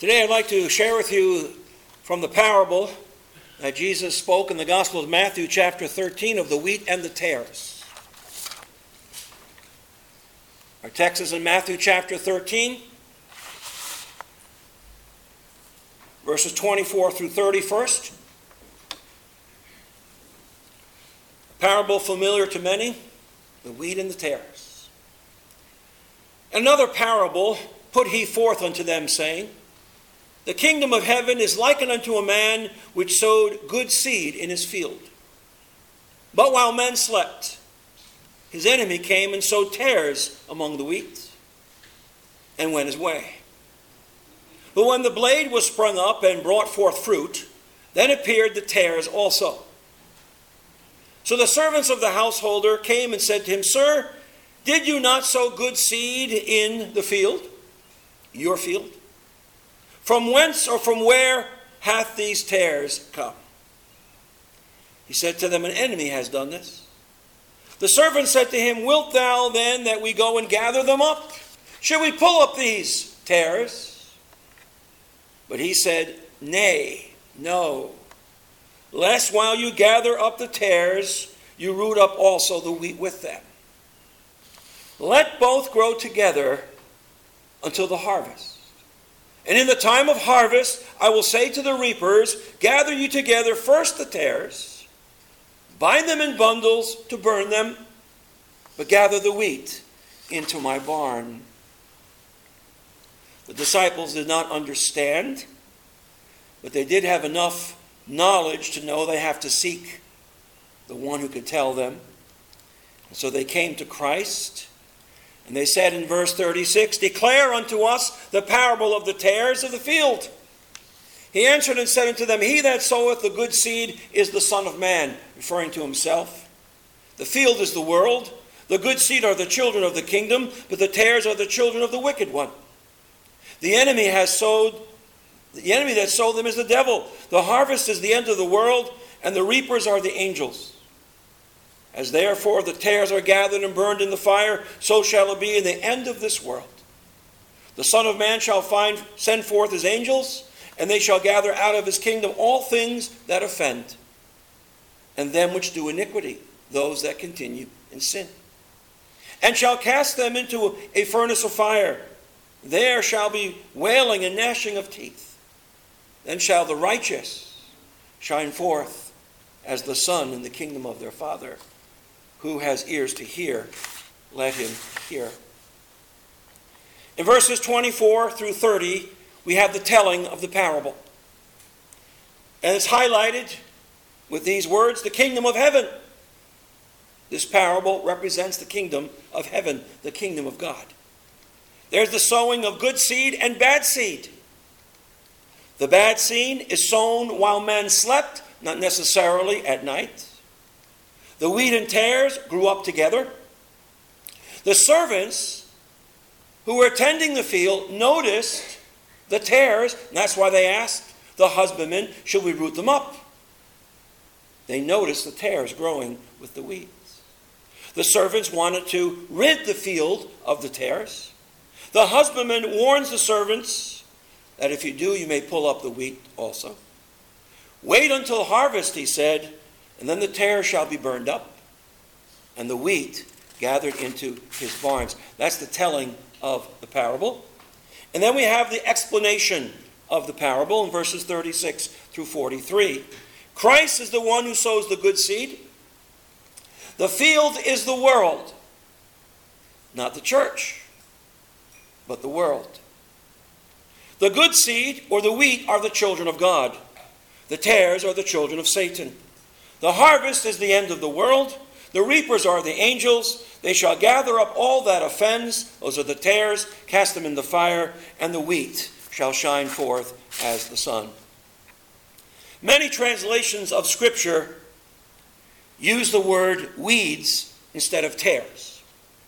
Today I'd like to share with you from the parable that Jesus spoke in the Gospel of Matthew chapter 13 of the wheat and the tares. Our text is in Matthew chapter 13, verses 24 through 30 first. A parable familiar to many, the wheat and the tares. Another parable put he forth unto them, saying, The kingdom of heaven is likened unto a man which sowed good seed in his field. But while men slept, his enemy came and sowed tares among the wheat, and went his way. But when the blade was sprung up and brought forth fruit, then appeared the tares also. So the servants of the householder came and said to him, Sir, did you not sow good seed in the field, your field? From whence or from where hath these tares come? He said to them, An enemy has done this. The servant said to him, Wilt thou then that we go and gather them up? Should we pull up these tares? But he said, Nay, no, lest while you gather up the tares, you root up also the wheat with them. Let both grow together until the harvest. And in the time of harvest, I will say to the reapers, Gather you together first the tares, bind them in bundles to burn them, but gather the wheat into my barn. The disciples did not understand, but they did have enough knowledge to know they have to seek the one who could tell them. And so they came to Christ. And they said in verse 36, Declare unto us the parable of the tares of the field. He answered and said unto them, He that soweth the good seed is the Son of Man, referring to himself. The field is the world. The good seed are the children of the kingdom, but the tares are the children of the wicked one. The enemy that sowed them is the devil. The harvest is the end of the world, and the reapers are the angels. As therefore the tares are gathered and burned in the fire, so shall it be in the end of this world. The Son of Man shall send forth his angels, and they shall gather out of his kingdom all things that offend, and them which do iniquity, those that continue in sin. And shall cast them into a furnace of fire. There shall be wailing and gnashing of teeth. Then shall the righteous shine forth as the sun in the kingdom of their Father. Who has ears to hear, let him hear. In verses 24 through 30, we have the telling of the parable. And it's highlighted with these words, the kingdom of heaven. This parable represents the kingdom of heaven, the kingdom of God. There's the sowing of good seed and bad seed. The bad seed is sown while men slept, not necessarily at night. The wheat and tares grew up together. The servants who were tending the field noticed the tares, and that's why they asked the husbandman, should we root them up? They noticed the tares growing with the weeds. The servants wanted to rid the field of the tares. The husbandman warns the servants that if you do, you may pull up the wheat also. Wait until harvest, he said, and then the tares shall be burned up, and the wheat gathered into his barns. That's the telling of the parable. And then we have the explanation of the parable in verses 36 through 43. Christ is the one who sows the good seed. The field is the world, not the church, but the world. The good seed, or the wheat, are the children of God. The tares are the children of Satan. The harvest is the end of the world. The reapers are the angels. They shall gather up all that offends. Those are the tares. Cast them in the fire. And the wheat shall shine forth as the sun. Many translations of Scripture use the word weeds instead of tares.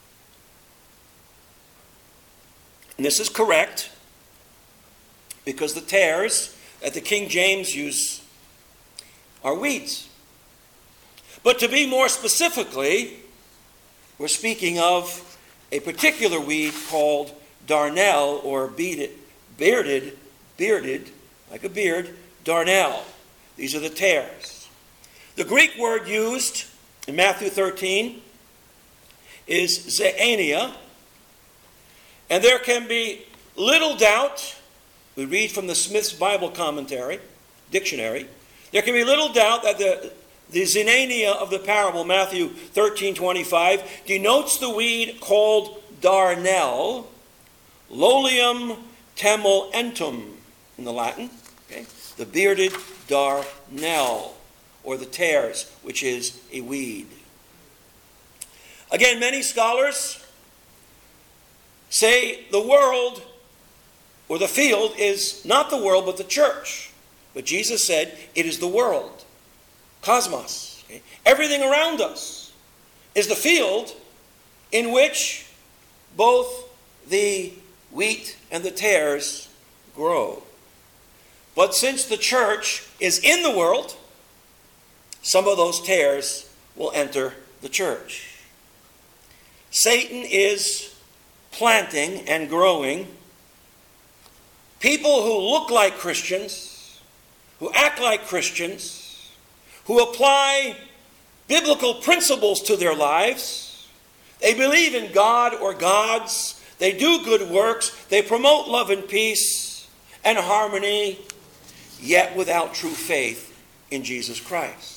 And this is correct because the tares that the King James use are weeds. But to be more specifically, we're speaking of a particular weed called darnel or bearded bearded, like a beard, darnel. These are the tares. The Greek word used in Matthew 13 is zeania, and there can be little doubt, we read from the Smith's Bible Commentary, dictionary, there can be little doubt that the zeania of the parable, Matthew 13:25, denotes the weed called darnel, Lolium temulentum in the Latin, okay? The bearded darnel, or the tares, which is a weed. Again, many scholars say the world or the field is not the world but the church. But Jesus said it is the world, cosmos. Okay? Everything around us is the field in which both the wheat and the tares grow. But since the church is in the world, some of those tares will enter the church. Satan is planting and growing people who look like Christians, who act like Christians, who apply biblical principles to their lives. They believe in God or gods. They do good works. They promote love and peace and harmony, yet without true faith in Jesus Christ.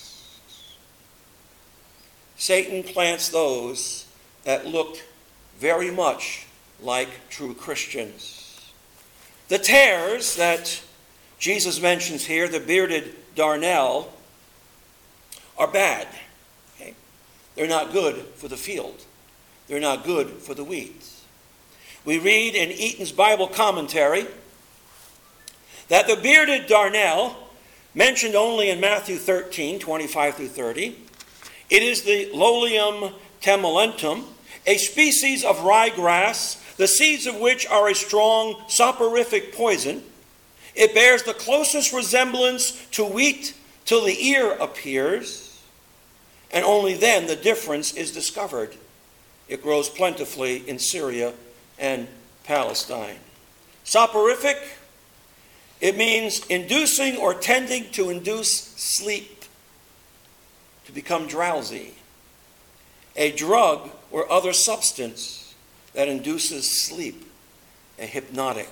Satan plants those that look very much like true Christians. The tares that Jesus mentions here, the bearded darnel, are bad. Okay? They're not good for the field. They're not good for the weeds. We read in Eaton's Bible Commentary that the bearded darnel, mentioned only in Matthew 13:25-30, it is the Lolium temulentum, a species of ryegrass, the seeds of which are a strong soporific poison. It bears the closest resemblance to wheat till the ear appears, and only then the difference is discovered. It grows plentifully in Syria and Palestine. Soporific, it means inducing or tending to induce sleep, to become drowsy. A drug or other substance that induces sleep, a hypnotic.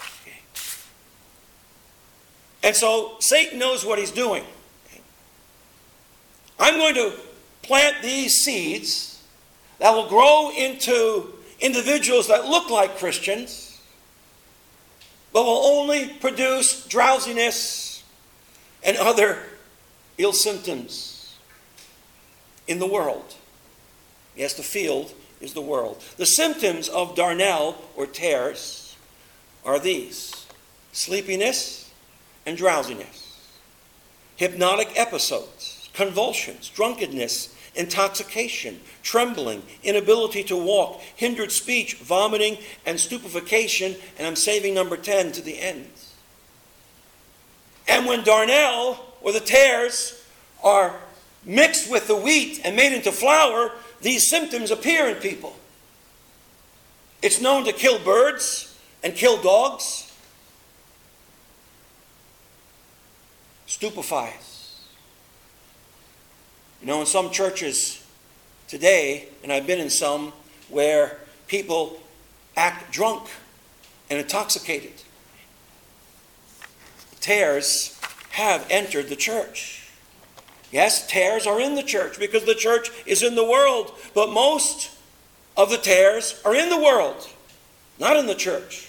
And so Satan knows what he's doing. I'm going to plant these seeds that will grow into individuals that look like Christians, but will only produce drowsiness and other ill symptoms in the world. Yes, the field is the world. The symptoms of darnel or tares are these: sleepiness and drowsiness, hypnotic episodes, convulsions, drunkenness, intoxication, trembling, inability to walk, hindered speech, vomiting, and stupefaction. And I'm saving number 10 to the end. And when darnel or the tares are mixed with the wheat and made into flour, these symptoms appear in people. It's known to kill birds and kill dogs. Stupefies. You know, in some churches today, and I've been in some, where people act drunk and intoxicated. Tares have entered the church. Yes, tares are in the church because the church is in the world. But most of the tares are in the world, not in the church.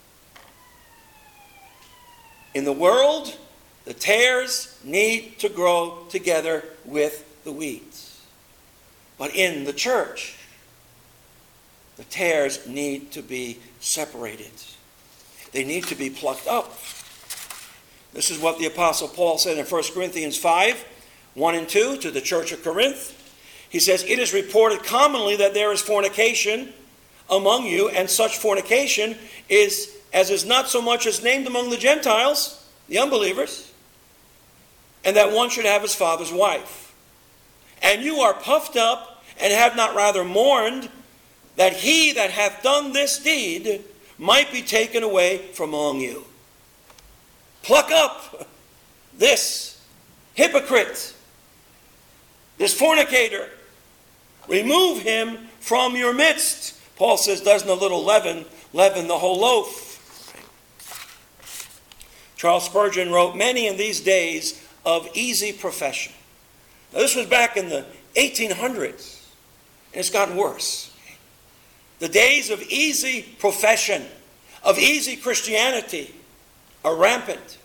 In the world, the tares need to grow together with the weeds. But in the church, the tares need to be separated. They need to be plucked up. This is what the Apostle Paul said in 1 Corinthians 5:1-2 to the church of Corinth. He says, "It is reported commonly that there is fornication among you, and such fornication is not so much as named among the Gentiles," the unbelievers, "and that one should have his father's wife. And you are puffed up, and have not rather mourned, that he that hath done this deed might be taken away from among you." Pluck up this hypocrite, this fornicator. Remove him from your midst. Paul says, doesn't a little leaven leaven the whole loaf? Charles Spurgeon wrote, many in these days of easy profession. Now, this was back in the 1800s, and it's gotten worse. The days of easy profession, of easy Christianity, are rampant.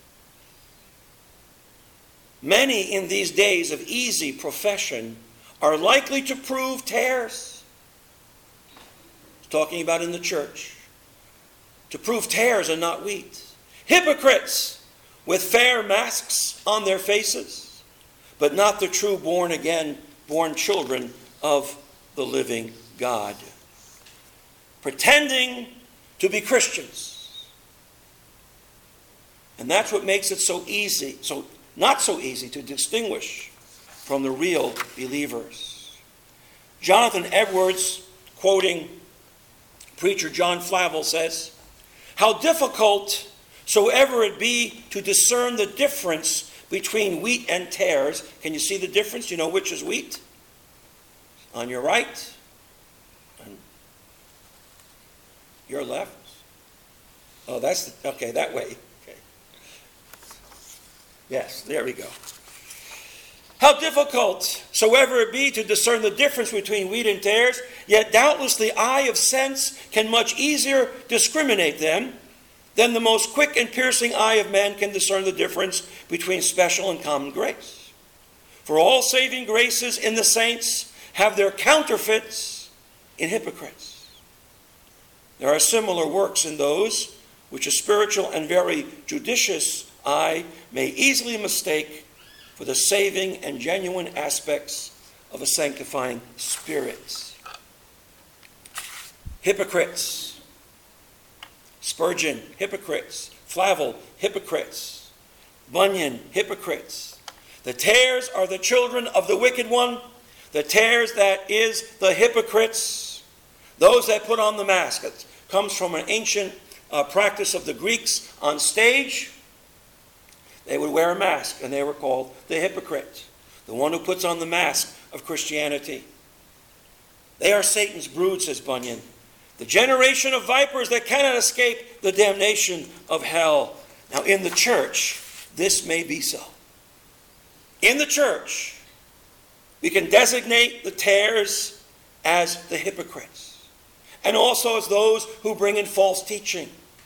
Many in these days of easy profession are likely to prove tares. He's talking about in the church. To prove tares and not wheat. Hypocrites with fair masks on their faces, but not the true born again, born children of the living God. Pretending to be Christians. And that's what makes it so easy, so not so easy to distinguish from the real believers. Jonathan Edwards, quoting preacher John Flavel, says, how difficult soever it be to discern the difference between wheat and tares. Can you see the difference? You know which is wheat? On your right. On your left. Oh, okay, that way. Okay. Yes, there we go. How difficult soever it be to discern the difference between wheat and tares, yet doubtless the eye of sense can much easier discriminate them than the most quick and piercing eye of man can discern the difference between special and common grace. For all saving graces in the saints have their counterfeits in hypocrites. There are similar works in those which a spiritual and very judicious eye may easily mistake for the saving and genuine aspects of a sanctifying spirit. Hypocrites. Spurgeon, hypocrites. Flavel, hypocrites. Bunyan, hypocrites. The tares are the children of the wicked one. The tares, that is, the hypocrites. Those that put on the mask. It comes from an ancient practice of the Greeks on stage. They would wear a mask, and they were called the hypocrite, the one who puts on the mask of Christianity. They are Satan's brood, says Bunyan, the generation of vipers that cannot escape the damnation of hell. Now, in the church, this may be so. In the church, we can designate the tares as the hypocrites, and also as those who bring in false teaching.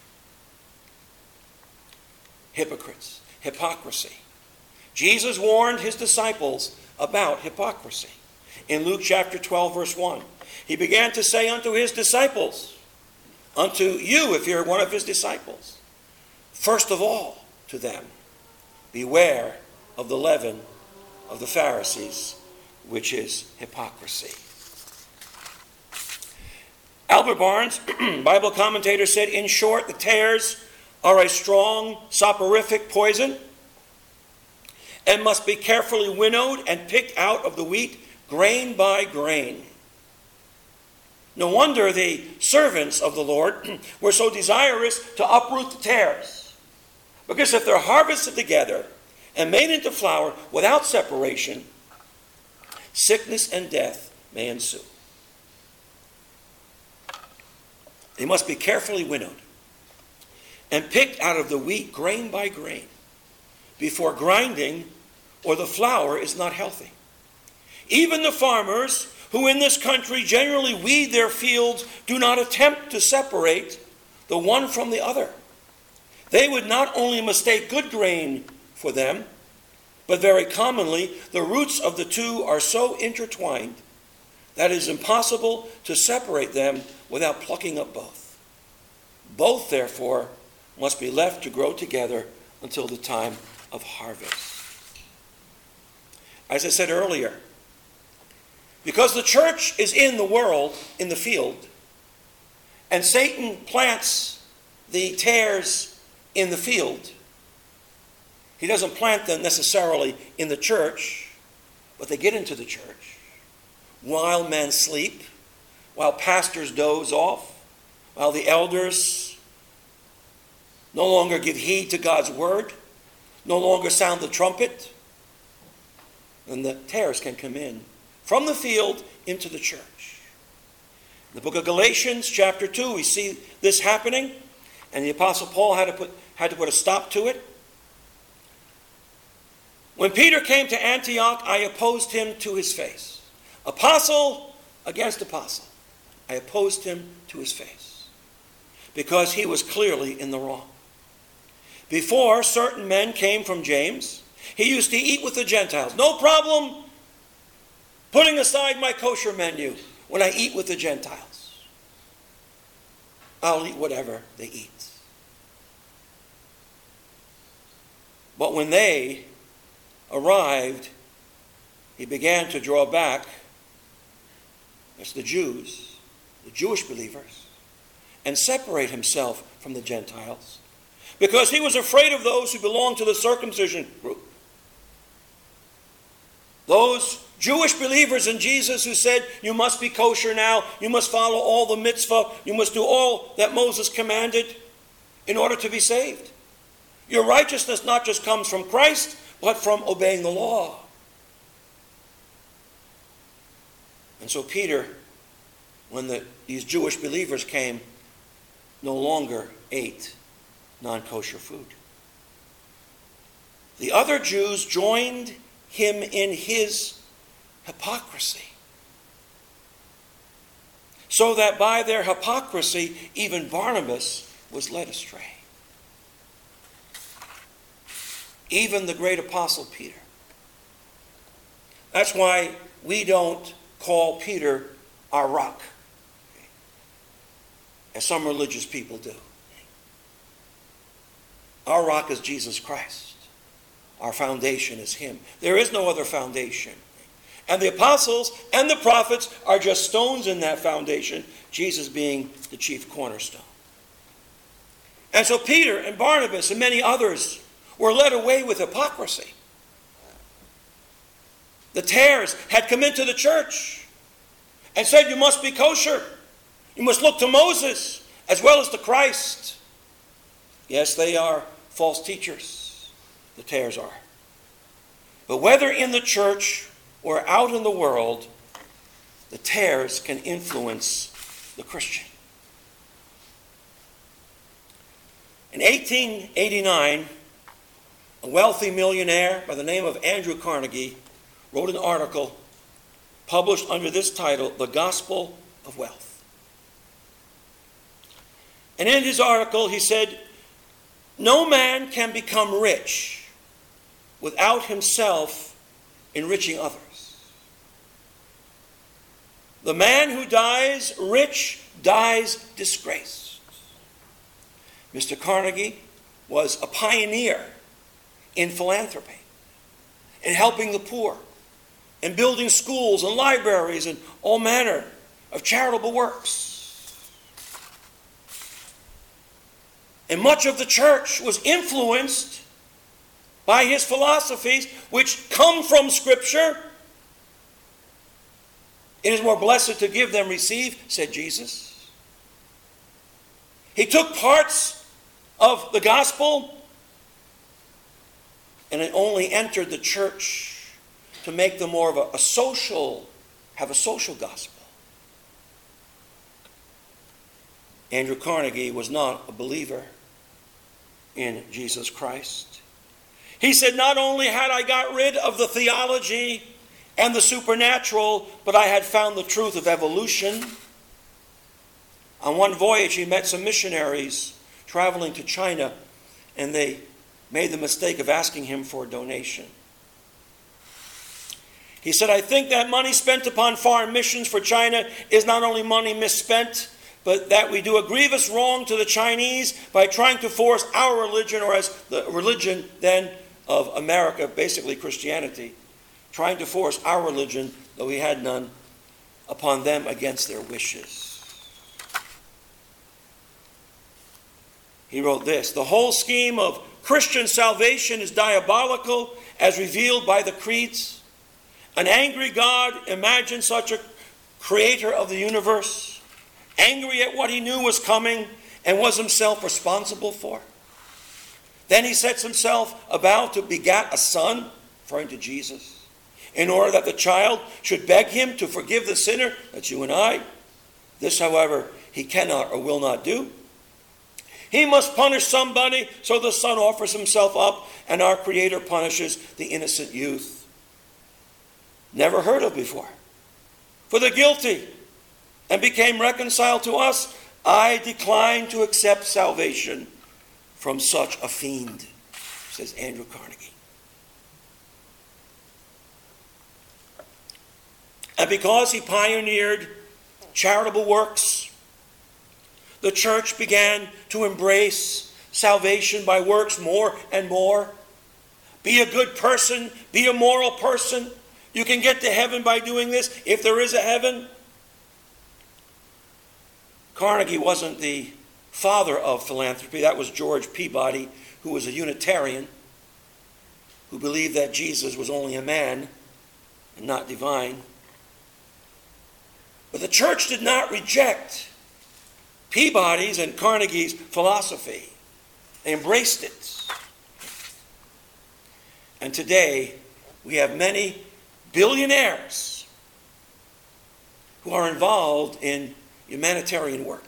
Hypocrites. Hypocrisy. Jesus warned his disciples about hypocrisy. In Luke chapter 12, verse 1, he began to say unto his disciples, unto you, if you're one of his disciples, first of all to them, beware of the leaven of the Pharisees, which is hypocrisy. Albert Barnes, Bible commentator, said, in short, the tares are a strong soporific poison and must be carefully winnowed and picked out of the wheat grain by grain. No wonder the servants of the Lord were so desirous to uproot the tares, because if they're harvested together and made into flour without separation, sickness and death may ensue. They must be carefully winnowed and picked out of the wheat grain by grain before grinding, or the flour is not healthy. Even the farmers who in this country generally weed their fields do not attempt to separate the one from the other. They would not only mistake good grain for them, but very commonly the roots of the two are so intertwined that it is impossible to separate them without plucking up both. Both, therefore, must be left to grow together until the time of harvest. As I said earlier, because the church is in the world, in the field, and Satan plants the tares in the field, he doesn't plant them necessarily in the church, but they get into the church while men sleep, while pastors doze off, while the elders no longer give heed to God's word, no longer sound the trumpet, then the tares can come in from the field into the church. In the book of Galatians, chapter 2, we see this happening, and the Apostle Paul had to put a stop to it. When Peter came to Antioch, I opposed him to his face. Apostle against apostle. I opposed him to his face, because he was clearly in the wrong. Before, certain men came from James. He used to eat with the Gentiles. No problem putting aside my kosher menu when I eat with the Gentiles. I'll eat whatever they eat. But when they arrived, he began to draw back. It's the Jews, the Jewish believers, and separate himself from the Gentiles, because he was afraid of those who belonged to the circumcision group. Those Jewish believers in Jesus who said, you must be kosher now, you must follow all the mitzvah, you must do all that Moses commanded in order to be saved. Your righteousness not just comes from Christ, but from obeying the law. And so Peter, when these Jewish believers came, no longer ate non-kosher food. The other Jews joined him in his hypocrisy, so that by their hypocrisy, even Barnabas was led astray. Even the great apostle Peter. That's why we don't call Peter our rock, as some religious people do. Our rock is Jesus Christ. Our foundation is him. There is no other foundation. And the apostles and the prophets are just stones in that foundation, Jesus being the chief cornerstone. And so Peter and Barnabas and many others were led away with hypocrisy. The tares had come into the church and said, you must be kosher. You must look to Moses as well as to Christ. Yes, they are false teachers. The tares are. But whether in the church or out in the world, the tares can influence the Christian. In 1889, a wealthy millionaire by the name of Andrew Carnegie wrote an article published under this title, The Gospel of Wealth. And in his article he said, no man can become rich without himself enriching others. The man who dies rich dies disgraced. Mr. Carnegie was a pioneer in philanthropy, in helping the poor, in building schools and libraries and all manner of charitable works. And much of the church was influenced by his philosophies, which come from Scripture. It is more blessed to give than receive, said Jesus. He took parts of the gospel and it only entered the church to make them more of a social gospel. Andrew Carnegie was not a believer in Jesus Christ. He said, not only had I got rid of the theology and the supernatural, but I had found the truth of evolution. On one voyage, he met some missionaries traveling to China, and they made the mistake of asking him for a donation. He said, I think that money spent upon foreign missions for China is not only money misspent, but that we do a grievous wrong to the Chinese by trying to force our religion, or as the religion then of America, basically Christianity, trying to force our religion, though we had none, upon them against their wishes. He wrote this, the whole scheme of Christian salvation is diabolical as revealed by the creeds. An angry God imagined such a creator of the universe, angry at what he knew was coming and was himself responsible for. Then he sets himself about to begat a son, referring to Jesus, in order that the child should beg him to forgive the sinner, that's you and I. This, however, he cannot or will not do. He must punish somebody, so the son offers himself up, and our Creator punishes the innocent youth. Never heard of before. For the guilty, and became reconciled to us, I decline to accept salvation from such a fiend, says Andrew Carnegie. And because he pioneered charitable works, the church began to embrace salvation by works more and more. Be a good person, be a moral person. You can get to heaven by doing this, if there is a heaven. Carnegie wasn't the father of philanthropy. That was George Peabody, who was a Unitarian, who believed that Jesus was only a man and not divine. But the church did not reject Peabody's and Carnegie's philosophy. They embraced it. And today, we have many billionaires who are involved in humanitarian work.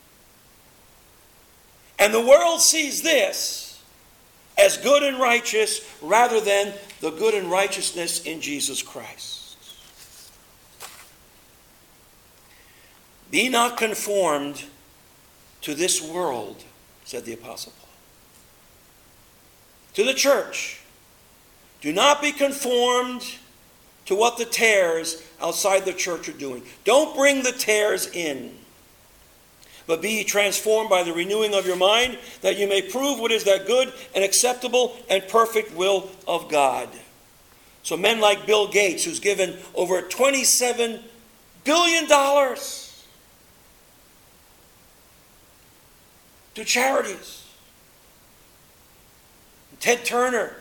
And the world sees this as good and righteous rather than the good and righteousness in Jesus Christ. Be not conformed to this world, said the Apostle Paul. To the church. Do not be conformed to what the tares outside the church are doing. Don't bring the tares in. But be ye transformed by the renewing of your mind, that you may prove what is that good and acceptable and perfect will of God. So men like Bill Gates, who's given over $27 billion to charities. Ted Turner.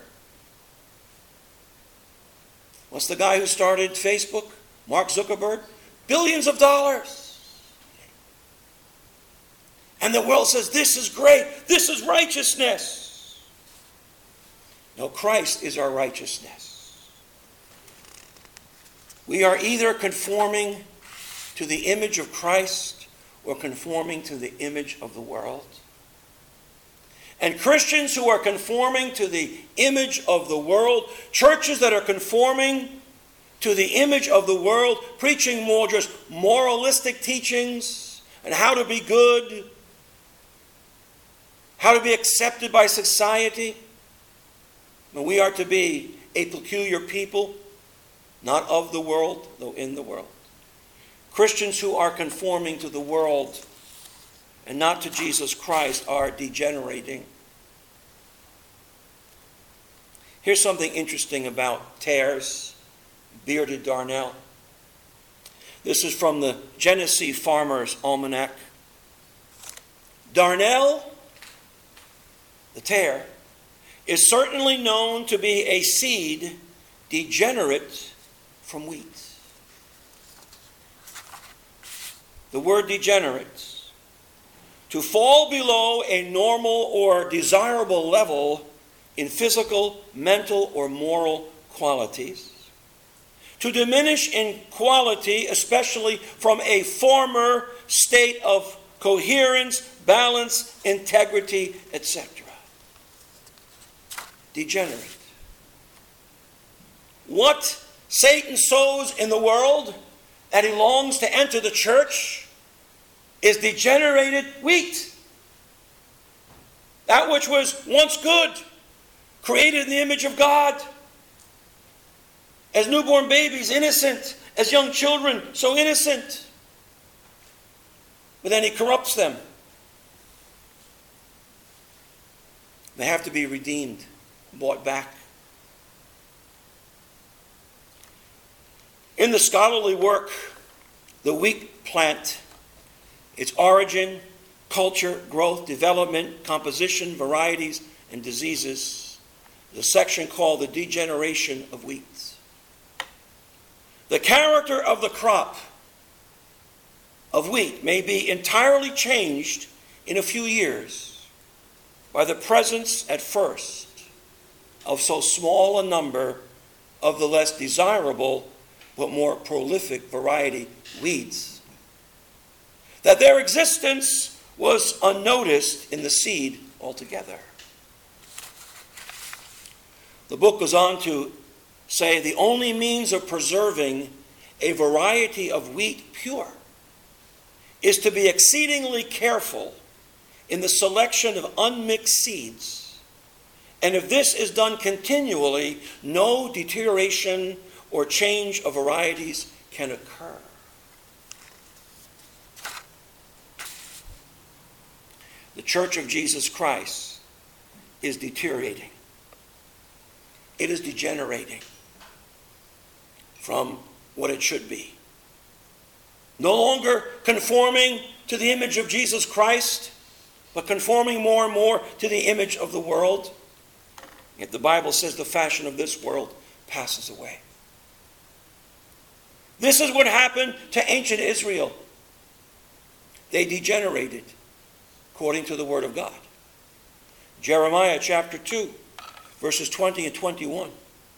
What's the guy who started Facebook? Mark Zuckerberg. Billions of dollars. And the world says, this is great. This is righteousness. No, Christ is our righteousness. We are either conforming to the image of Christ or conforming to the image of the world. And Christians who are conforming to the image of the world, churches that are conforming to the image of the world, preaching more just moralistic teachings and how to be good, how to be accepted by society. And we are to be a peculiar people, not of the world, though in the world. Christians who are conforming to the world and not to Jesus Christ are degenerating. Here's something interesting about tares, bearded darnel. This is from the Genesee Farmer's Almanac. Darnel, the tare, is certainly known to be a seed degenerate from wheat. The word degenerate, to fall below a normal or desirable level in physical, mental, or moral qualities. To diminish in quality, especially from a former state of coherence, balance, integrity, etc. Degenerate. What Satan sows in the world that he longs to enter the church is degenerated wheat. That which was once good, created in the image of God. As newborn babies, innocent. As young children, so innocent. But then he corrupts them. They have to be redeemed, bought back. In the scholarly work, The Wheat Plant, its origin, culture, growth, development, composition, varieties, and diseases, there's a section called The Degeneration of Wheat. The character of the crop of wheat may be entirely changed in a few years. by the presence at first of so small a number of the less desirable but more prolific variety weeds, that their existence was unnoticed in the seed altogether. The book goes on to say the only means of preserving a variety of wheat pure is to be exceedingly careful in the selection of unmixed seeds. And if this is done continually, no deterioration or change of varieties can occur. The Church of Jesus Christ is deteriorating. It is degenerating from what it should be. No longer conforming to the image of Jesus Christ, but conforming more and more to the image of the world. Yet the Bible says the fashion of this world passes away. This is what happened to ancient Israel. They degenerated according to the Word of God. Jeremiah chapter 2, verses 20 and 21.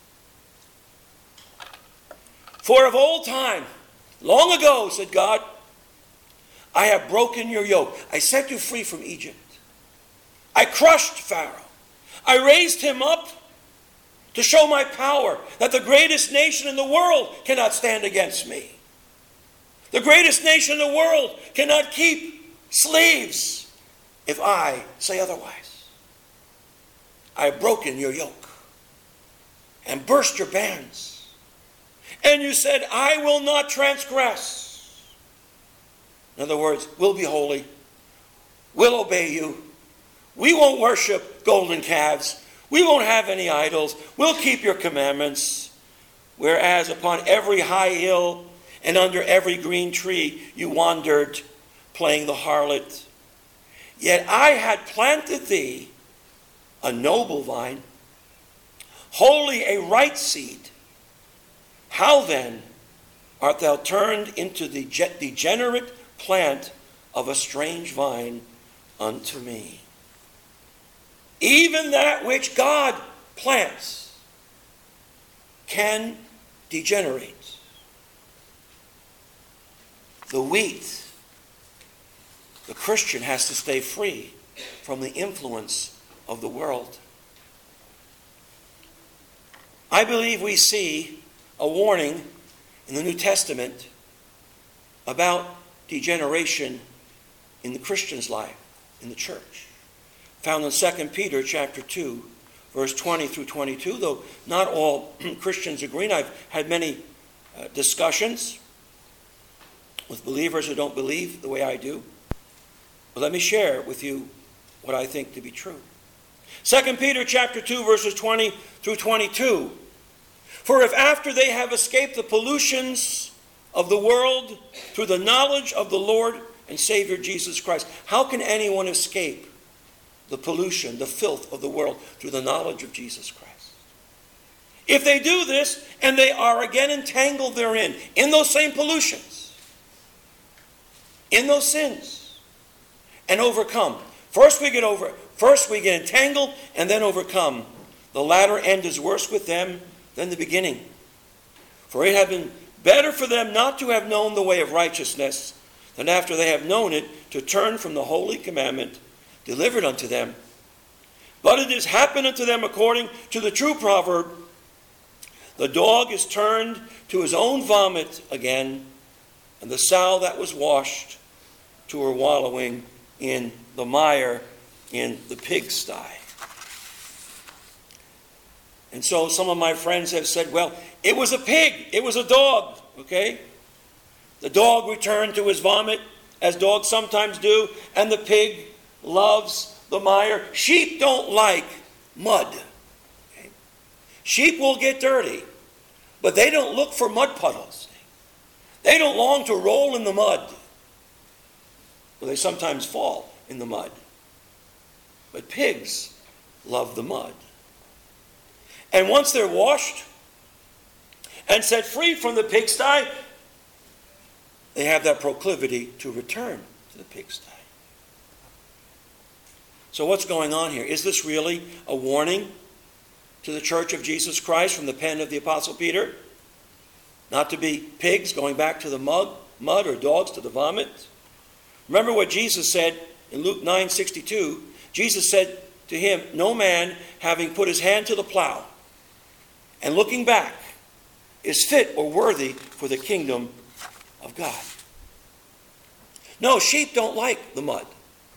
For of old time, long ago, said God, I have broken your yoke. I set you free from Egypt. I crushed Pharaoh. I raised him up to show my power, that the greatest nation in the world cannot stand against me. The greatest nation in the world cannot keep slaves if I say otherwise. I have broken your yoke and burst your bands. And you said, I will not transgress. In other words, we'll be holy. We'll obey you. We won't worship golden calves. We won't have any idols. We'll keep your commandments. Whereas upon every high hill and under every green tree you wandered, playing the harlot. Yet I had planted thee a noble vine, wholly a right seed. How then art thou turned into the degenerate plant of a strange vine unto me? Even that which God plants can degenerate. The wheat, the Christian, has to stay free from the influence of the world. I believe we see a warning in the New Testament about degeneration in the Christian's life, in the church. Found in 2 Peter chapter 2, verse 20 through 22, though not all Christians agree. And I've had many discussions with believers who don't believe the way I do. But let me share with you what I think to be true. 2 Peter chapter 2, verses 20 through 22. For if after they have escaped the pollutions of the world through the knowledge of the Lord and Savior Jesus Christ, how can anyone escape the pollution, the filth of the world through the knowledge of Jesus Christ? If they do this and they are again entangled therein, in those same pollutions, in those sins, and overcome. First we get entangled and then overcome. The latter end is worse with them than the beginning. For it had been better for them not to have known the way of righteousness than after they have known it to turn from the holy commandment delivered unto them. But it has happened unto them according to the true proverb, the dog is turned to his own vomit again, and the sow that was washed to her wallowing in the mire in the pigsty. And so some of my friends have said, well, it was a pig, it was a dog, okay? The dog returned to his vomit, as dogs sometimes do, and the pig loves the mire. Sheep don't like mud. Okay? Sheep will get dirty, but they don't look for mud puddles. They don't long to roll in the mud. Well, they sometimes fall in the mud. But pigs love the mud. And once they're washed and set free from the pigsty, they have that proclivity to return to the pigsty. So what's going on here? Is this really a warning to the church of Jesus Christ from the pen of the Apostle Peter? Not to be pigs going back to the mud, or dogs to the vomit? Remember what Jesus said in Luke 9:62. Jesus said to him, "No man, having put his hand to the plow and looking back, is fit or worthy for the kingdom of God." No, sheep don't like the mud.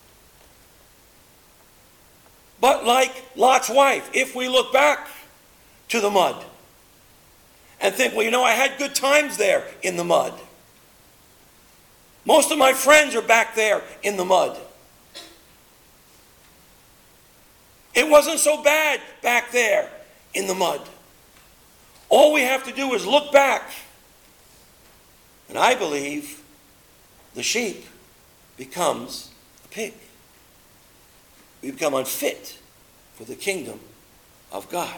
But like Lot's wife, if we look back to the mud and think, well, I had good times there in the mud. Most of my friends are back there in the mud. It wasn't so bad back there in the mud. All we have to do is look back. And I believe the sheep becomes a pig. We become unfit for the kingdom of God.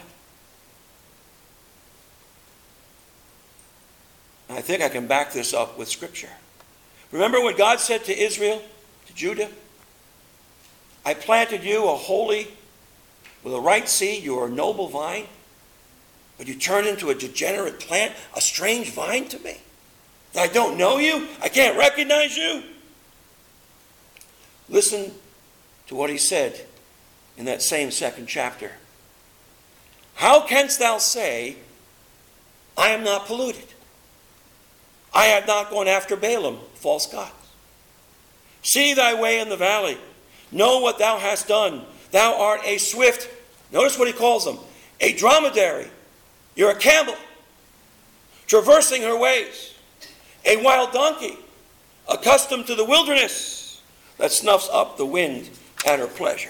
And I think I can back this up with Scripture. Remember what God said to Israel, to Judah? "I planted you a holy, with a right seed, you are a noble vine, but you turned into a degenerate plant, a strange vine to me. I don't know you, I can't recognize you." Listen to what he said in that same second chapter. "How canst thou say, I am not polluted? I have not gone after Balaam, false gods. See thy way in the valley. Know what thou hast done. Thou art a swift," notice what he calls them, "a dromedary. You're a camel, traversing her ways. A wild donkey, accustomed to the wilderness, that snuffs up the wind at her pleasure."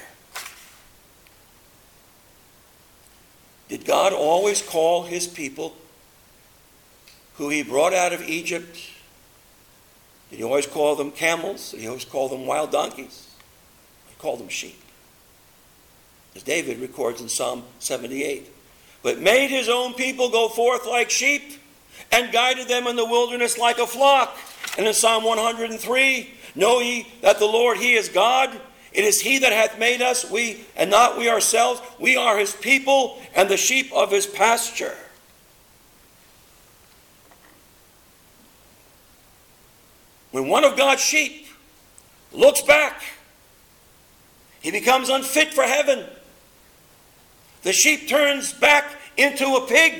Did God always call his people who he brought out of Egypt? Did he always call them camels? Did he always call them wild donkeys? He called them sheep. As David records in Psalm 78. "But made his own people go forth like sheep, and guided them in the wilderness like a flock." And in Psalm 103, "Know ye that the Lord, he is God. It is he that hath made us, we and not we ourselves. We are his people and the sheep of his pasture." When one of God's sheep looks back, he becomes unfit for heaven. The sheep turns back into a pig,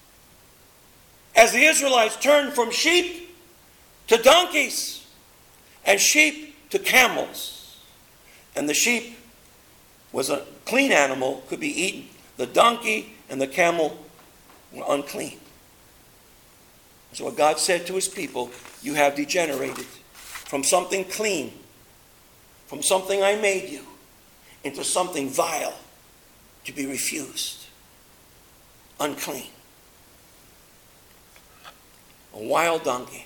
as the Israelites turned from sheep to donkeys and sheep to camels. And the sheep was a clean animal, could be eaten. The donkey and the camel were unclean. So what God said to his people, you have degenerated from something clean, from something I made you, into something vile to be refused. Unclean. A wild donkey.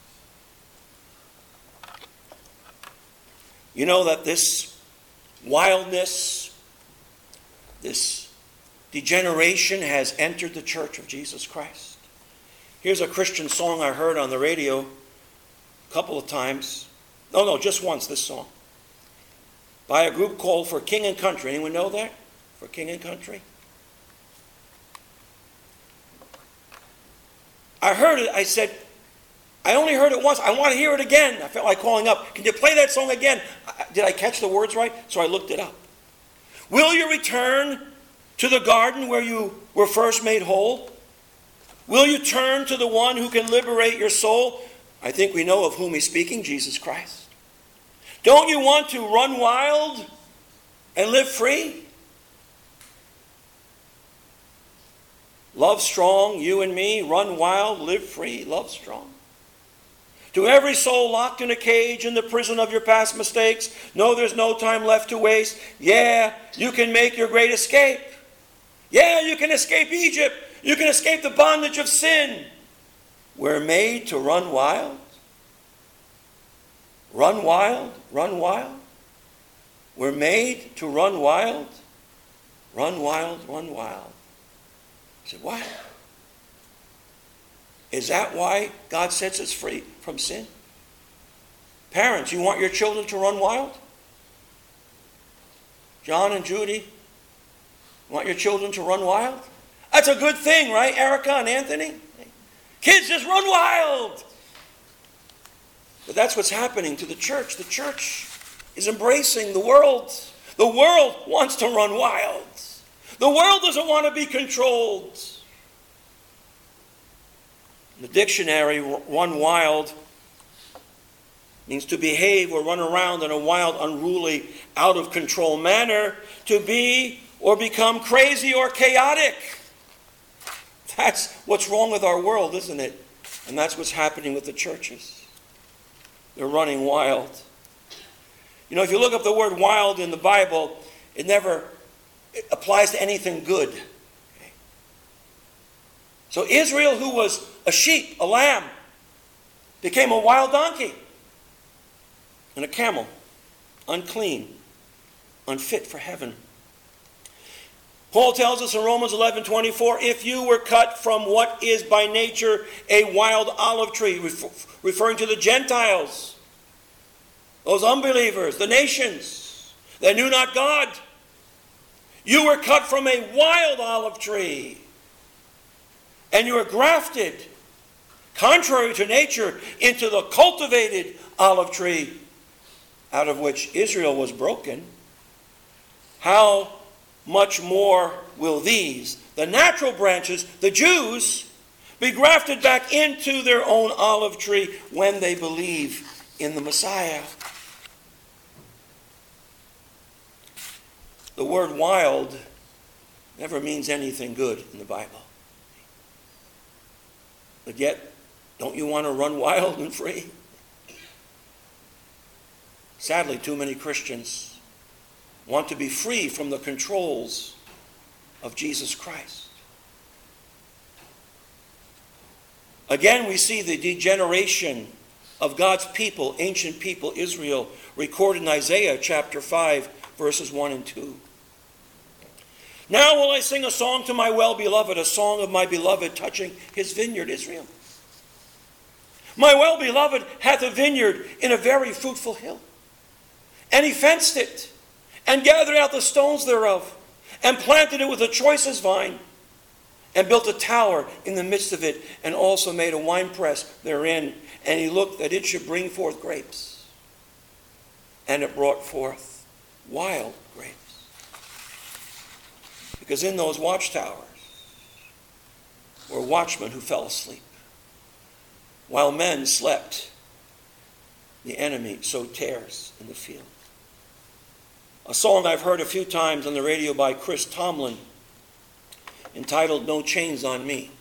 You know that this wildness, this degeneration has entered the church of Jesus Christ. Here's a Christian song I heard on the radio a couple of times. No, just once, this song. By a group called For King and Country. Anyone know that? For King and Country? I heard it. I said, I only heard it once. I want to hear it again. I felt like calling up. Can you play that song again? Did I catch the words right? So I looked it up. Will you return to the garden where you were first made whole? Will you turn to the one who can liberate your soul? I think we know of whom he's speaking, Jesus Christ. Don't you want to run wild and live free? Love strong, you and me, run wild, live free, love strong. To every soul locked in a cage in the prison of your past mistakes, no, there's no time left to waste. Yeah, you can make your great escape. Yeah, you can escape Egypt. You can escape the bondage of sin. We're made to run wild. Run wild, run wild. We're made to run wild. Run wild, run wild. I said, what? Is that why God sets us free from sin? Parents, you want your children to run wild? John and Judy, want your children to run wild? That's a good thing, right, Erica and Anthony? Kids, just run wild. But that's what's happening to the church. The church is embracing the world. The world wants to run wild. The world doesn't want to be controlled. In the dictionary, run wild means to behave or run around in a wild, unruly, out of control manner, to be or become crazy or chaotic. That's what's wrong with our world, isn't it? And that's what's happening with the churches. They're running wild. You know, if you look up the word wild in the Bible, it applies to anything good. Okay. So Israel, who was a sheep, a lamb, became a wild donkey and a camel, unclean, unfit for heaven. Paul tells us in Romans 11:24, if you were cut from what is by nature a wild olive tree, referring to the Gentiles, those unbelievers, the nations that knew not God, you were cut from a wild olive tree, and you were grafted, contrary to nature, into the cultivated olive tree, out of which Israel was broken. How much more will these, the natural branches, the Jews, be grafted back into their own olive tree when they believe in the Messiah? The word wild never means anything good in the Bible. But yet, don't you want to run wild and free? Sadly, too many Christians want to be free from the controls of Jesus Christ. Again, we see the degeneration of God's people, ancient people, Israel, recorded in Isaiah chapter 5, verses 1 and 2. Now will I sing a song to my well-beloved, a song of my beloved touching his vineyard, Israel. My well-beloved hath a vineyard in a very fruitful hill, and he fenced it, and gathered out the stones thereof, and planted it with the choicest vine, and built a tower in the midst of it, and also made a winepress therein. And he looked that it should bring forth grapes. And it brought forth wild grapes. Because in those watchtowers were watchmen who fell asleep. While men slept, the enemy sowed tares in the field. A song I've heard a few times on the radio by Chris Tomlin, entitled No Chains on Me.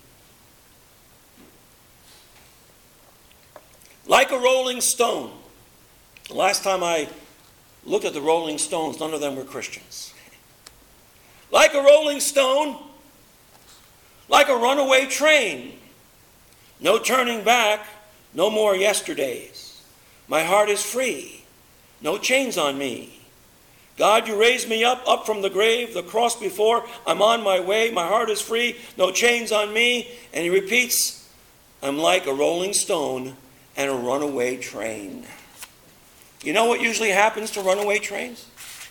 Like a rolling stone. The last time I looked at the Rolling Stones, none of them were Christians. Like a rolling stone, like a runaway train. No turning back, no more yesterdays. My heart is free, no chains on me. God, you raised me up from the grave, the cross before. I'm on my way. My heart is free. No chains on me. And he repeats, I'm like a rolling stone and a runaway train. You know what usually happens to runaway trains?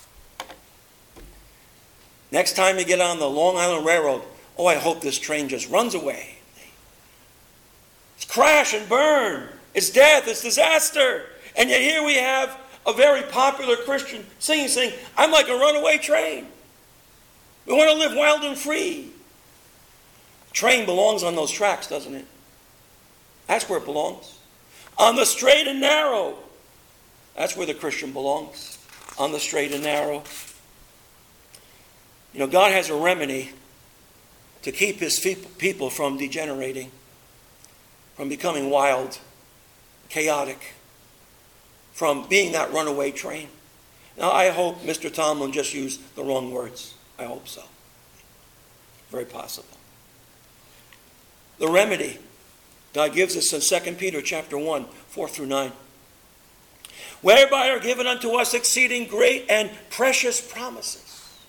Next time you get on the Long Island Railroad, oh, I hope this train just runs away. It's crash and burn. It's death. It's disaster. And yet here we have a very popular Christian saying, I'm like a runaway train. We want to live wild and free. The train belongs on those tracks, doesn't it? That's where it belongs. On the straight and narrow. That's where the Christian belongs. On the straight and narrow. You know, God has a remedy to keep his people from degenerating, from becoming wild, chaotic, from being that runaway train. Now, I hope Mr. Tomlin just used the wrong words. I hope so. Very possible. The remedy God gives us in 2 Peter chapter 1, 4 through 9. Whereby are given unto us exceeding great and precious promises.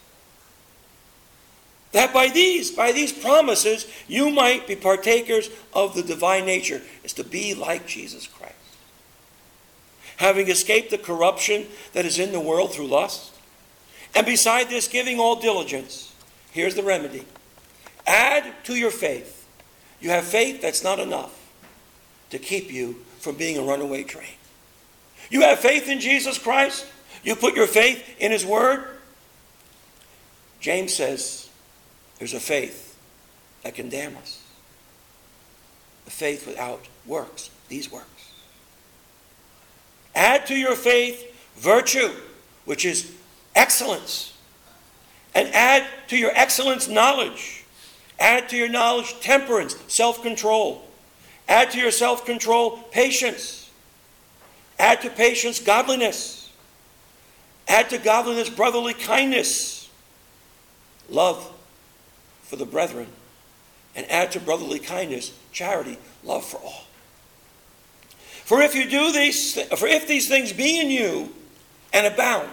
That by these promises you might be partakers of the divine nature, is to be like Jesus Christ. Having escaped the corruption that is in the world through lust, And beside this, giving all diligence. Here's the remedy. Add to your faith. You have faith that's not enough to keep you from being a runaway train. You have faith in Jesus Christ. You put your faith in his word. James says there's a faith that can damn us. A faith without works. These works. Add to your faith virtue, which is excellence. And add to your excellence knowledge. Add to your knowledge temperance, self-control. Add to your self-control patience. Add to patience godliness. Add to godliness brotherly kindness, love for the brethren. And add to brotherly kindness charity, love for all. For if these things be in you and abound,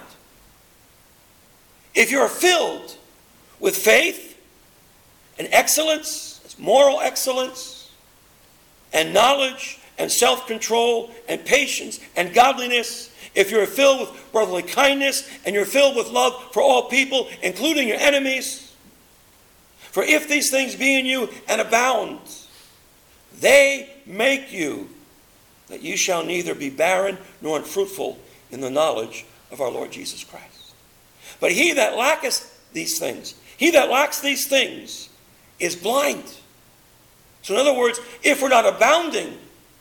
if you are filled with faith and excellence, moral excellence, and knowledge and self-control and patience and godliness, if you're filled with brotherly kindness and you're filled with love for all people, including your enemies, for if these things be in you and abound, they make you that you shall neither be barren nor unfruitful in the knowledge of our Lord Jesus Christ. But he that lacketh these things, he that lacks these things is blind. So in other words, if we're not abounding,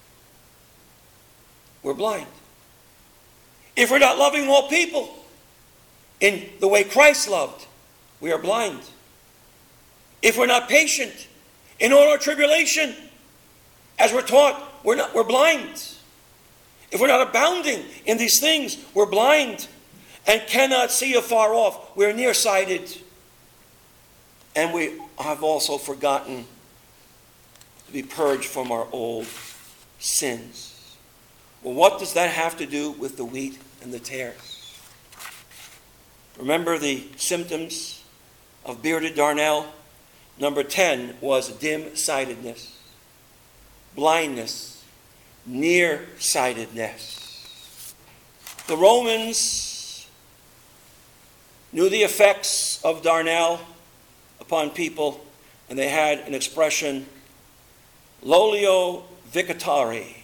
we're blind. If we're not loving all people in the way Christ loved, we are blind. If we're not patient in all our tribulation, as we're taught, we're blind. If we're not abounding in these things, we're blind and cannot see afar off. We're nearsighted. And we have also forgotten to be purged from our old sins. Well, what does that have to do with the wheat and the tares? Remember the symptoms of bearded darnel? Number 10 was dim-sightedness, blindness, nearsightedness. The Romans knew the effects of darnel upon people, and they had an expression, lolio vicatari.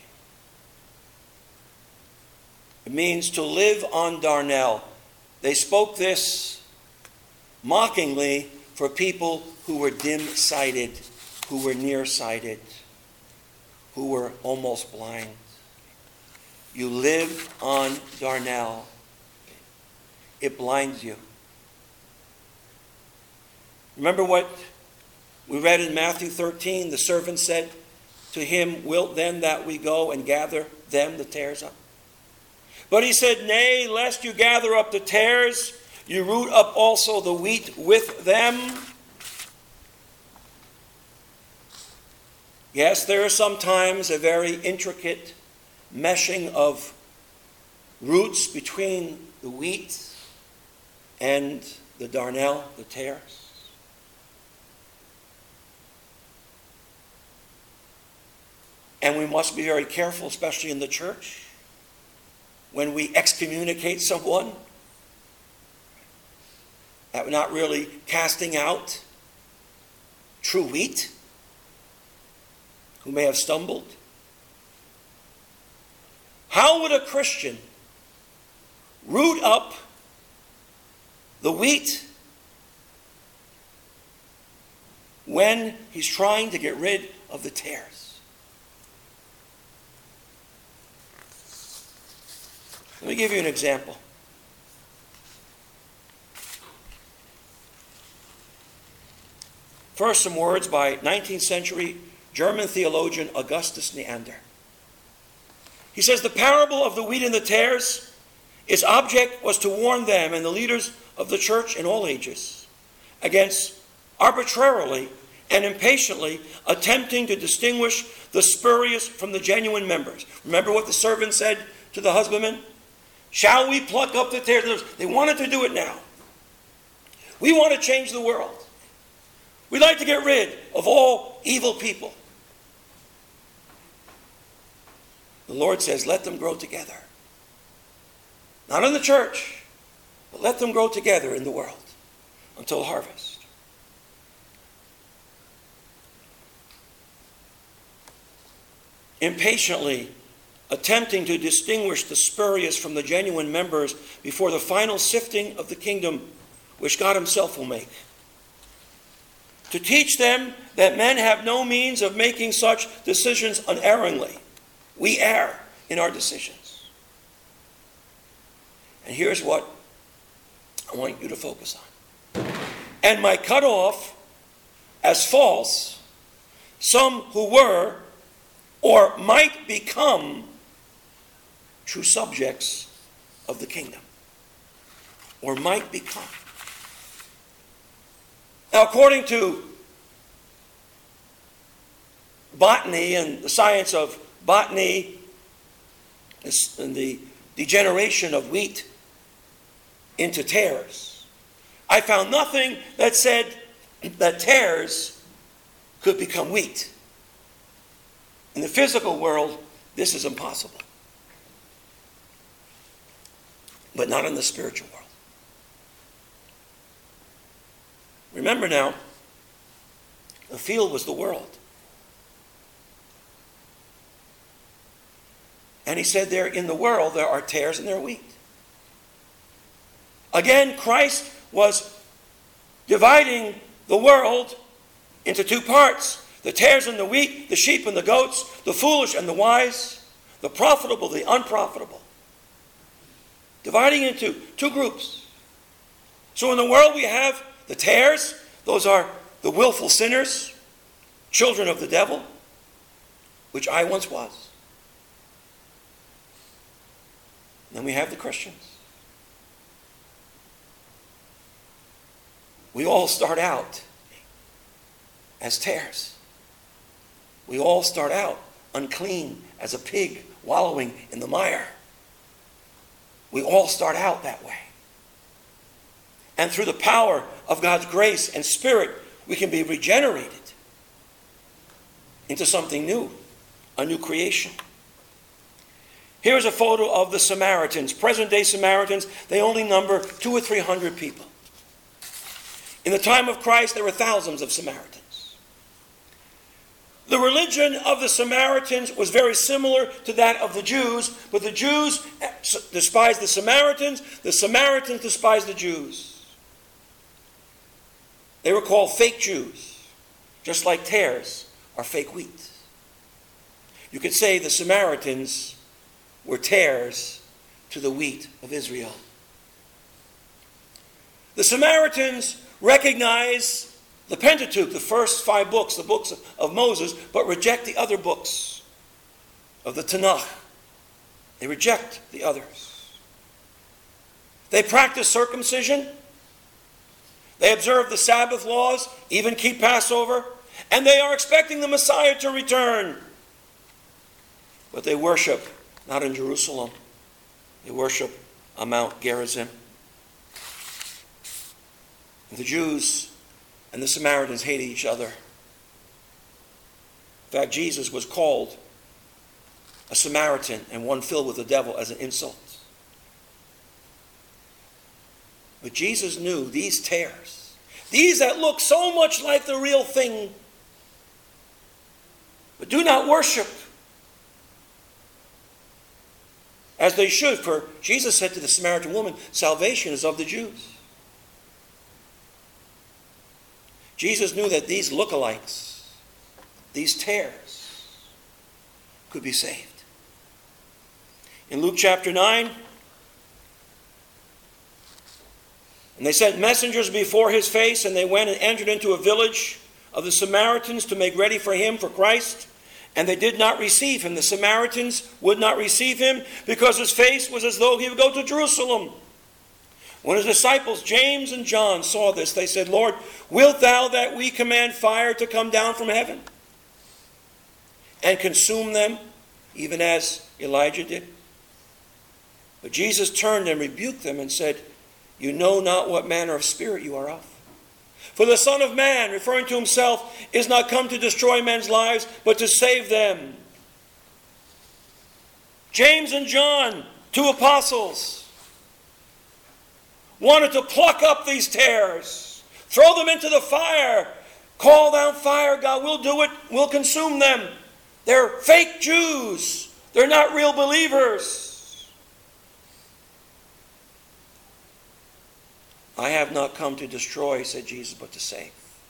It means to live on darnel. They spoke this mockingly for people who were dim-sighted, who were nearsighted, who were almost blind. You live on darnel. It blinds you. Remember what we read in Matthew 13? The servant said to him, wilt then that we go and gather them, the tares, up? But he said, nay, lest you gather up the tares, you root up also the wheat with them. Yes, there is sometimes a very intricate meshing of roots between the wheat and the darnel, the tares. And we must be very careful, especially in the church, when we excommunicate someone, that we're not really casting out true wheat who may have stumbled. How would a Christian root up the wheat when he's trying to get rid of the tares? Let me give you an example. First, some words by 19th century German theologian Augustus Neander. He says, the parable of the wheat and the tares, its object was to warn them and the leaders of the church in all ages against arbitrarily and impatiently attempting to distinguish the spurious from the genuine members. Remember what the servant said to the husbandman? Shall we pluck up the tares? They wanted to do it now. We want to change the world. We'd like to get rid of all evil people. The Lord says, let them grow together. Not in the church, But let them grow together in the world until harvest. Impatiently attempting to distinguish the spurious from the genuine members before the final sifting of the kingdom which God himself will make. To teach them that men have no means of making such decisions unerringly. We err in our decisions. And here's what I want you to focus on. And might cut off as false some who were or might become true subjects of the kingdom. Or might become. Now, according to botany and the science of botany and the degeneration of wheat into tares, I found nothing that said that tares could become wheat. In the physical world, this is impossible. But not in the spiritual world. Remember now, the field was the world. And he said there, in the world there are tares and there are wheat. Again, Christ was dividing the world into two parts. The tares and the wheat, the sheep and the goats, the foolish and the wise, the profitable, the unprofitable. Dividing into two groups. So in the world we have the tares. Those are the willful sinners, children of the devil, which I once was. And then we have the Christians. We all start out as tares. We all start out unclean as a pig wallowing in the mire. We all start out that way. And through the power of God's grace and Spirit, we can be regenerated into something new, a new creation. Here's a photo of the Samaritans. Present-day Samaritans, they only number 200 or 300 people. In the time of Christ, there were thousands of Samaritans. The religion of the Samaritans was very similar to that of the Jews, but the Jews despised the Samaritans despised the Jews. They were called fake Jews, just like tares are fake wheat. You could say the Samaritans were tares to the wheat of Israel. The Samaritans recognize the Pentateuch, the first 5 books, the books of Moses, but reject the other books of the Tanakh. They reject the others. They practice circumcision. They observe the Sabbath laws, even keep Passover, and they are expecting the Messiah to return. But they worship not in Jerusalem. They worship on Mount Gerizim. And the Jews and the Samaritans hated each other. In fact, Jesus was called a Samaritan and one filled with the devil as an insult. But Jesus knew these tares, these that look so much like the real thing, but do not worship as they should. For Jesus said to the Samaritan woman, salvation is of the Jews. Jesus knew that these lookalikes, these tares, could be saved. In Luke chapter 9, and they sent messengers before his face, and they went and entered into a village of the Samaritans to make ready for him, for Christ. And they did not receive him. The Samaritans would not receive him because his face was as though he would go to Jerusalem. When his disciples, James and John, saw this, they said, Lord, wilt thou that we command fire to come down from heaven and consume them, even as Elijah did? But Jesus turned and rebuked them and said, you know not what manner of spirit you are of. For the Son of Man, referring to himself, is not come to destroy men's lives, but to save them. James and John, 2 apostles, wanted to pluck up these tares, throw them into the fire, call down fire, God, we'll do it, we'll consume them. They're fake Jews. They're not real believers. I have not come to destroy, said Jesus, but to save.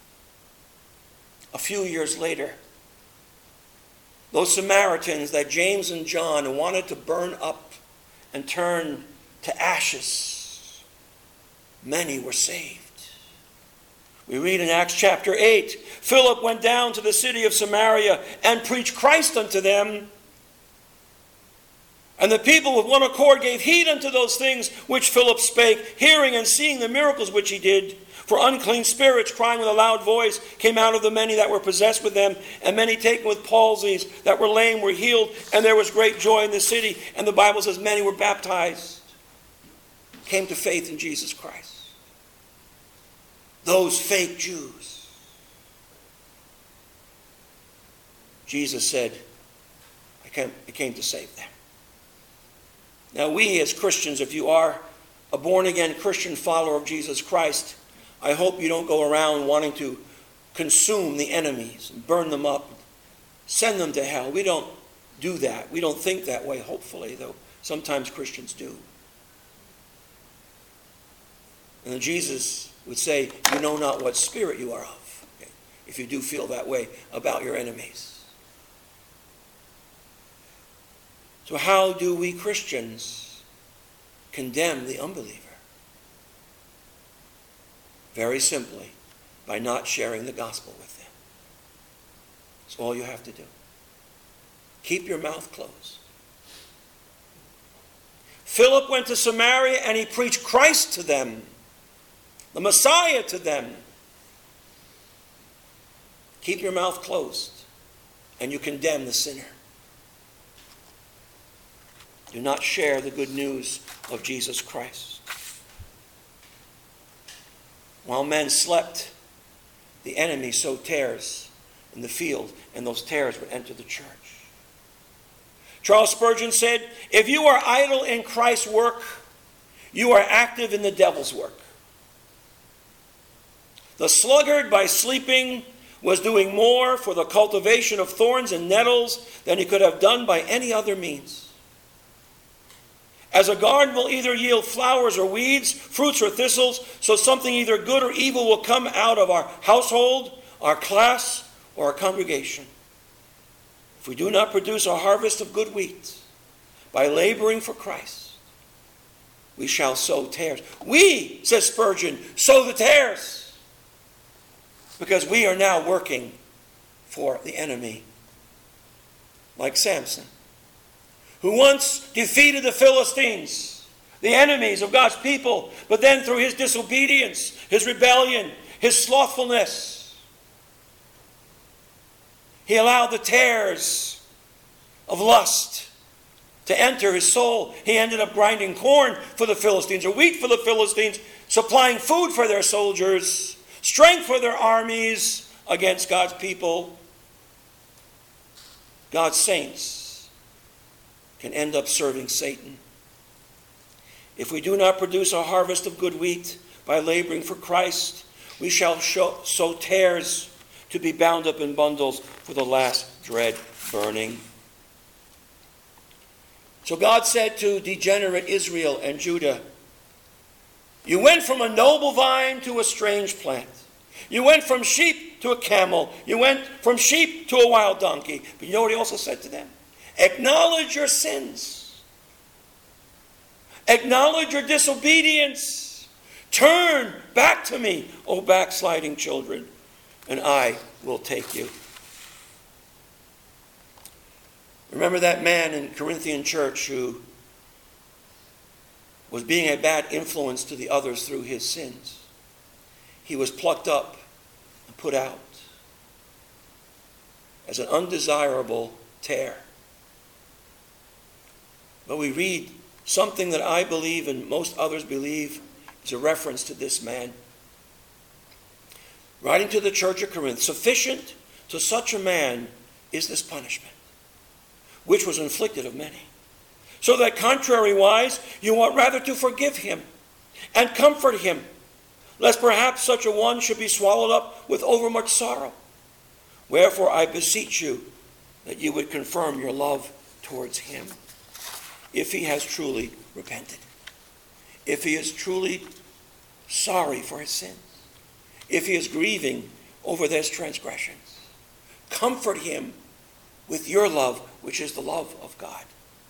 A few years later, those Samaritans that James and John wanted to burn up and turn to ashes, many were saved. We read in Acts chapter 8, Philip went down to the city of Samaria and preached Christ unto them. And the people with one accord gave heed unto those things which Philip spake, hearing and seeing the miracles which he did. For unclean spirits, crying with a loud voice, came out of the many that were possessed with them, and many taken with palsies that were lame were healed, and there was great joy in the city. And the Bible says many were baptized, came to faith in Jesus Christ. Those fake Jews. Jesus said, I came to save them. Now we as Christians, if you are a born-again Christian follower of Jesus Christ, I hope you don't go around wanting to consume the enemies and burn them up, send them to hell. We don't do that. We don't think that way, hopefully, though sometimes Christians do. And then Jesus would say, you know not what spirit you are of, okay, if you do feel that way about your enemies. So how do we Christians condemn the unbeliever? Very simply, by not sharing the gospel with them. That's all you have to do. Keep your mouth closed. Philip went to Samaria and he preached Christ to them, the Messiah to them. Keep your mouth closed and you condemn the sinner. Do not share the good news of Jesus Christ. While men slept, the enemy sowed tares in the field, and those tares would enter the church. Charles Spurgeon said, if you are idle in Christ's work, you are active in the devil's work. The sluggard, by sleeping, was doing more for the cultivation of thorns and nettles than he could have done by any other means. As a garden will either yield flowers or weeds, fruits or thistles, so something either good or evil will come out of our household, our class, or our congregation. If we do not produce a harvest of good wheat by laboring for Christ, we shall sow tares. We, says Spurgeon, sow the tares, because we are now working for the enemy, like Samson, who once defeated the Philistines, the enemies of God's people, but then through his disobedience, his rebellion, his slothfulness, he allowed the tares of lust to enter his soul. He ended up grinding corn for the Philistines, or wheat for the Philistines, supplying food for their soldiers, strength for their armies against God's people. God's saints can end up serving Satan. If we do not produce a harvest of good wheat by laboring for Christ, we shall sow tares to be bound up in bundles for the last dread burning. So God said to degenerate Israel and Judah, you went from a noble vine to a strange plant. You went from sheep to a camel. You went from sheep to a wild donkey. But you know what he also said to them? Acknowledge your sins. Acknowledge your disobedience. Turn back to me, O backsliding children, and I will take you. Remember that man in Corinthian church who was being a bad influence to the others through his sins. He was plucked up and put out as an undesirable tare. But we read something that I believe and most others believe is a reference to this man. Writing to the church of Corinth, sufficient to such a man is this punishment, which was inflicted of many. So that contrariwise, you ought rather to forgive him. and comfort him, lest perhaps such a one should be swallowed up with overmuch sorrow. Wherefore I beseech you that you would confirm your love towards him, if he has truly repented, if he is truly sorry for his sins, if he is grieving over his transgressions. Comfort him with your love, which is the love of God.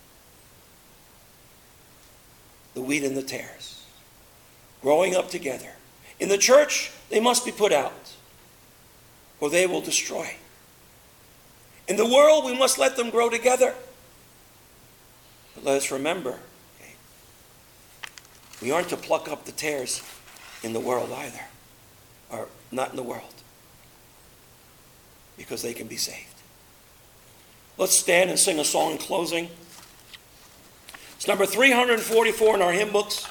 The wheat and the tares, growing up together. In the church, they must be put out, or they will destroy. In the world, we must let them grow together. But let us remember, we aren't to pluck up the tares in the world either, or not in the world, because they can be saved. Let's stand and sing a song in closing. It's number 344 in our hymn books.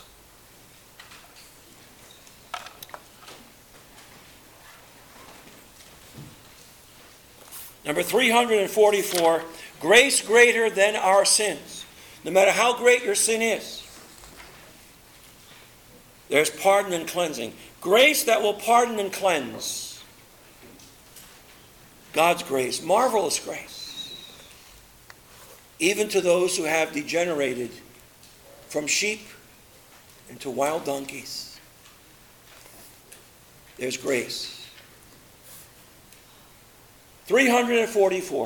Number 344, grace greater than our sins. No matter how great your sin is, there's pardon and cleansing. Grace that will pardon and cleanse. God's grace, marvelous grace. Even to those who have degenerated from sheep into wild donkeys. There's grace. 344.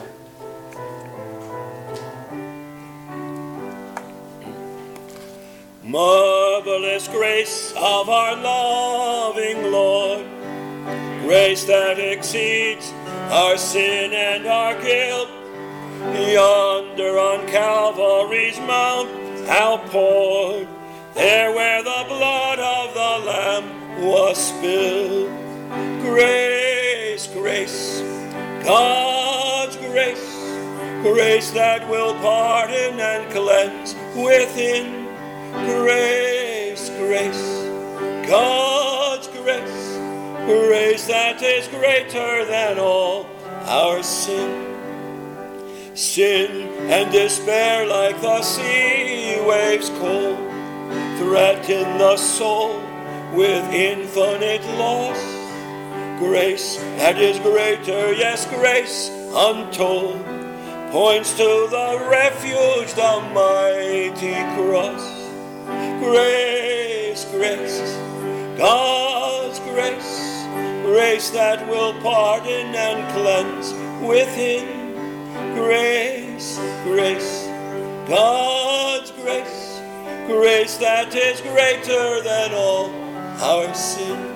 Marvelous grace of our loving Lord, grace that exceeds our sin and our guilt, yonder on Calvary's mount outpoured, there where the blood of the Lamb was spilled. Grace, grace, God's grace, grace that will pardon and cleanse within. Grace, grace, God's grace, grace that is greater than all our sin. Sin and despair like the sea waves cold threaten the soul with infinite loss. Grace that is greater, yes, grace untold, points to the refuge, the mighty cross. Grace, grace, God's grace, grace that will pardon and cleanse within. Grace, grace, God's grace, grace that is greater than all our sin.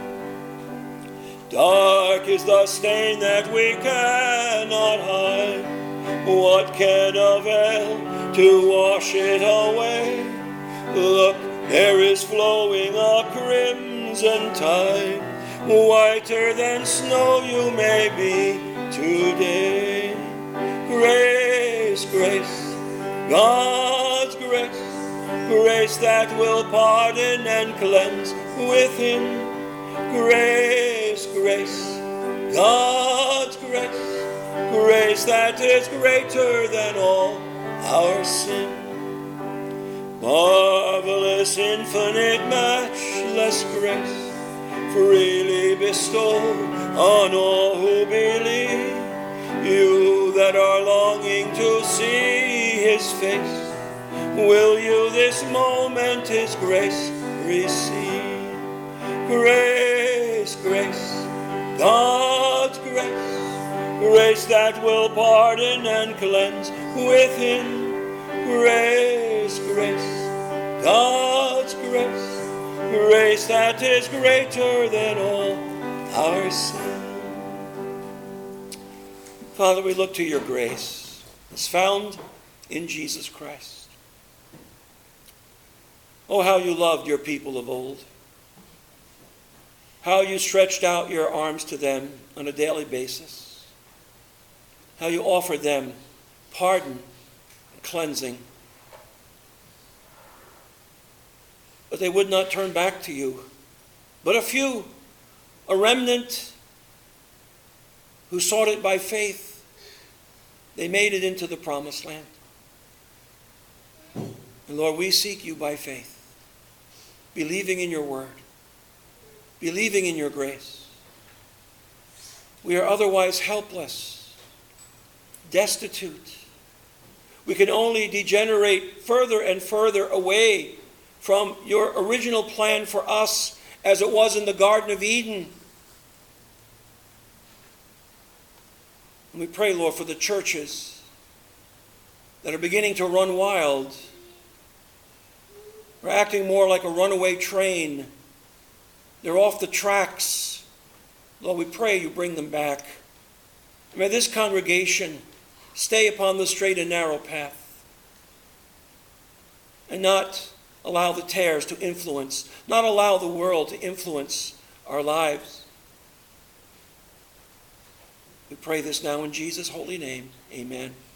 Dark is the stain that we cannot hide. What can avail to wash it away? Look, there is flowing a crimson tide, whiter than snow you may be today. Grace, grace, God's grace, grace that will pardon and cleanse within. Grace, grace, God's grace, grace that is greater than all our sin. Marvelous, infinite, matchless grace, freely bestowed on all who believe. You that are longing to see his face, will you this moment his grace receive? Grace, grace, God's grace, grace that will pardon and cleanse within. Grace, grace, God's grace, grace that is greater than all our sin. Father, we look to your grace. It's found in Jesus Christ. Oh, how you loved your people of old. How you stretched out your arms to them on a daily basis. How you offered them pardon and cleansing. But they would not turn back to you. But a few, a remnant who sought it by faith, they made it into the promised land. And Lord, we seek you by faith. believing in your word, believing in your grace. We are otherwise helpless, destitute. We can only degenerate further and further away from your original plan for us as it was in the Garden of Eden. And we pray, Lord, for the churches that are beginning to run wild. They're acting more like a runaway train. They're off the tracks. Lord, we pray you bring them back. May this congregation stay upon the straight and narrow path and not allow the tares to influence, not allow the world to influence our lives. We pray this now in Jesus' holy name. Amen.